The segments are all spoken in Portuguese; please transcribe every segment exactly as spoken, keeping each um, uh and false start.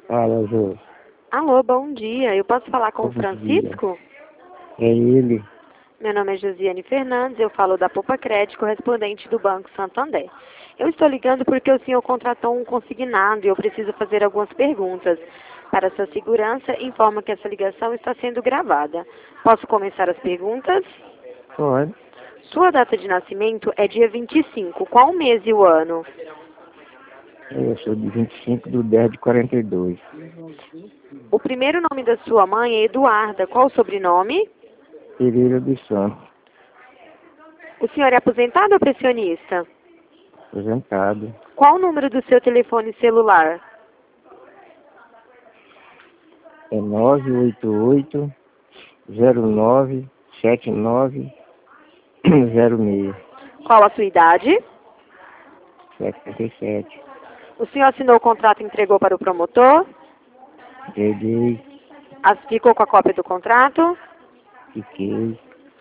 Fala, Jô. Alô, bom dia. Eu posso falar com Bom o Francisco? dia. É ele. Meu nome é Josiane Fernandes, eu falo da Poupa Crédito, correspondente do Banco Santander. Eu estou ligando porque o senhor contratou um consignado e eu preciso fazer algumas perguntas. Para sua segurança, informa que essa ligação está sendo gravada. Posso começar as perguntas? Pode. Sua data de nascimento é dia vinte e cinco. Qual o mês e o ano? Eu sou de vinte e cinco do dez de quarenta e dois. O primeiro nome da sua mãe é Eduarda. Qual o sobrenome? Pereira dos Santos. O senhor é aposentado ou pensionista? Aposentado. Qual o número do seu telefone celular? É nove oito oito, zero nove, sete nove, zero seis. Qual a sua idade? setenta e sete. O senhor assinou o contrato e entregou para o promotor? Peguei, As- Ficou com a cópia do contrato? fiquei.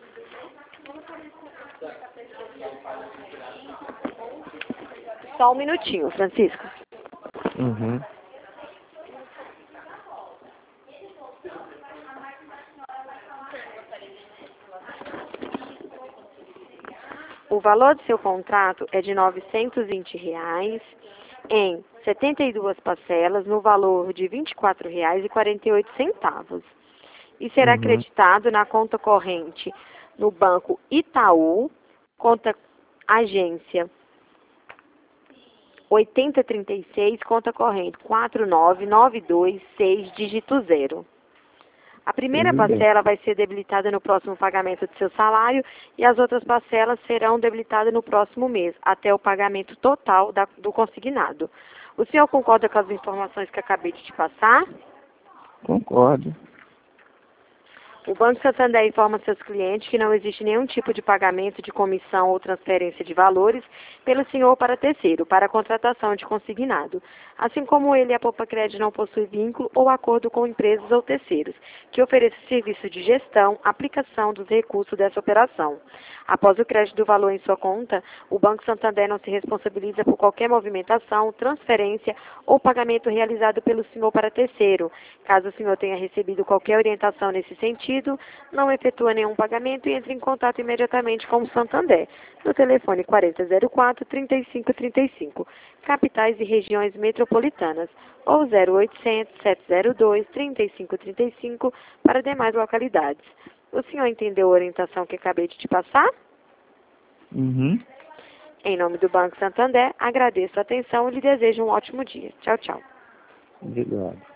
Só um minutinho, Francisco. Uhum. O valor do seu contrato é de novecentos e vinte reais em setenta e duas parcelas no valor de vinte e quatro reais e quarenta e oito centavos. E será Uhum. acreditado na conta corrente no Banco Itaú, conta agência oitenta trinta e seis, conta corrente quatro nove nove dois seis, dígito zero. A primeira Tudo bem. parcela vai ser debilitada no próximo pagamento do seu salário e as outras parcelas serão debilitadas no próximo mês, até o pagamento total da- do consignado. O senhor concorda com as informações que acabei de te passar? Concordo. O Banco Santander informa seus clientes que não existe nenhum tipo de pagamento de comissão ou transferência de valores pelo senhor para terceiro, para a contratação de consignado. Assim como ele, a Poupa Crédito não possui vínculo ou acordo com empresas ou terceiros, que ofereçam serviço de gestão, aplicação dos recursos dessa operação. Após o crédito do valor em sua conta, o Banco Santander não se responsabiliza por qualquer movimentação, transferência ou pagamento realizado pelo senhor para terceiro. Caso o senhor tenha recebido qualquer orientação nesse sentido, não efetua nenhum pagamento e entre em contato imediatamente com o Santander, no telefone quarenta zero quatro, trinta e cinco trinta e cinco, capitais e regiões metropolitanas, ou zero oitocentos, sete zero dois, trinta e cinco trinta e cinco para demais localidades. O senhor entendeu a orientação que acabei de te passar? Uhum. Em nome do Banco Santander, agradeço a atenção e lhe desejo um ótimo dia. Tchau, tchau. Obrigado.